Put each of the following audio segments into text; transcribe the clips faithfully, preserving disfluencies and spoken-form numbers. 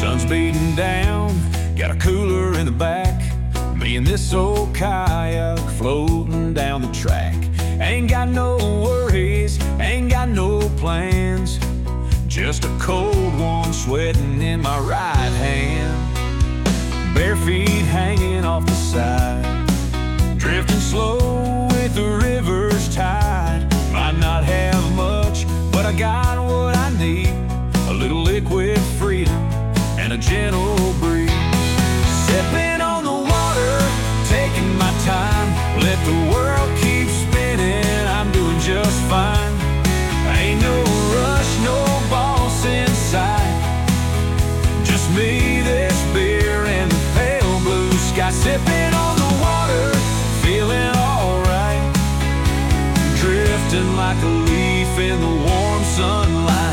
Sun's beating down, got a cooler in the back. Me and this old kayak floating down the track. Ain't got no worries, ain't got no plans. Just a cold one sweating in my right hand. Bare feet hanging off the side, drifting slow with the river's tide. Might not have much, but I got what I need. A little liquid freedom and a gentle breeze. Sipping on the water, taking my time. Let the world keep spinning, I'm doing just fine. Ain't no rush, no boss inside. Just me, this beer, and the pale blue sky. Sipping on the water, feeling alright. Drifting like a leaf in the warm sunlight.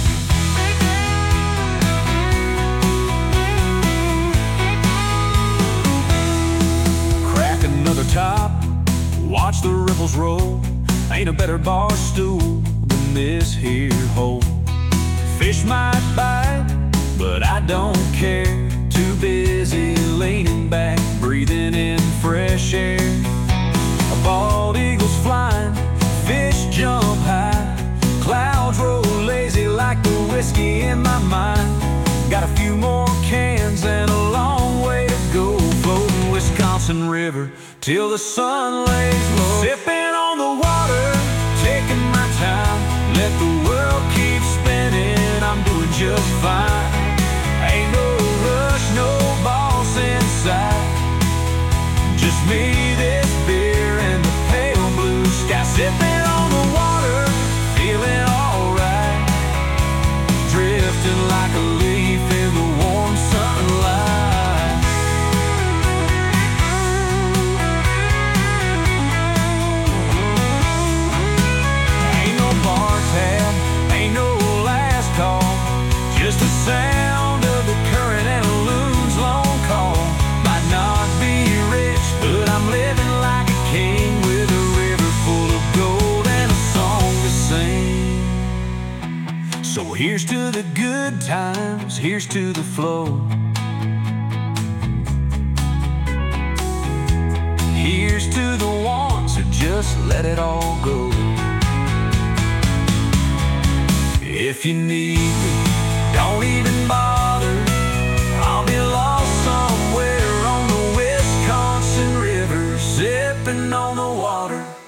Crack another top, watch the ripples roll. Ain't a better bar stool than this here hole. Fish might bite, but I don't care. Too busy leaning back, breathing in fresh air. A bald eagle's flying, fish jump high. Clouds roll lazy like the whiskey in my mind. Got a few more cans and a long way to go. Floating Wisconsin River till the sun lays low. Sipping on the water, taking my time. Let the world keep spinning, I'm doing just fine. Ain't no rush, no boss inside. Just me, this beer, and the pale blue sky. Sipping on the water, feeling alright. Drifting like a leaf in the warm sunlight. Ain't no bar tab, ain't no last call. Just the sound of the current and a loon's long call. Might not be rich, but I'm living like a king, with a river full of gold and a song to sing. So here's to the good times, here's to the flow. Here's to the ones who just let it all go. If you need me, don't even bother. I'll be lost somewhere on the Wisconsin River, sipping on the water.